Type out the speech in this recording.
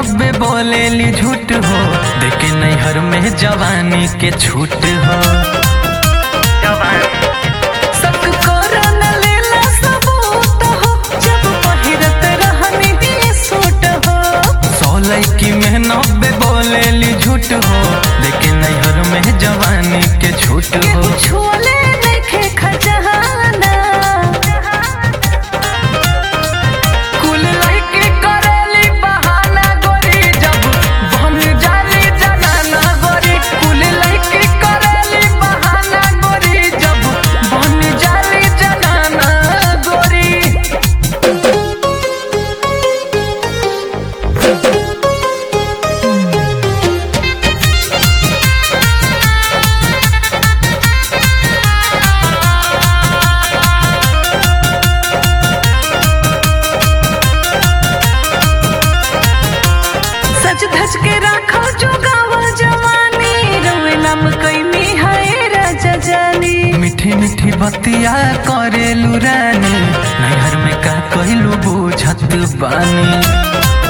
नब्बे बोलेली झूठ हो, देखे नैहर में जवानी के छूट हो। शक करो न लेला सबूत हो, जब पहिरत रहनी ही सूट हो। 100 लड़की में 90 बोलेली झूठ हो, देखे नैहर में जवानी के छूट हो। छोले देखे खजाना कुल लड़की करेली बहाना गोरी, जब बन जाली जनाना गोरी। कुल लड़की करेली बहाना गोरी, जब बन जाली जनाना गोरी। सच धज के राखो जो गावा जवानी, रोए नाम कैनी है राजा जानी। मीठी मीठी बतिया करेलू रानी, नैहर में का कहलू बुझत बानी।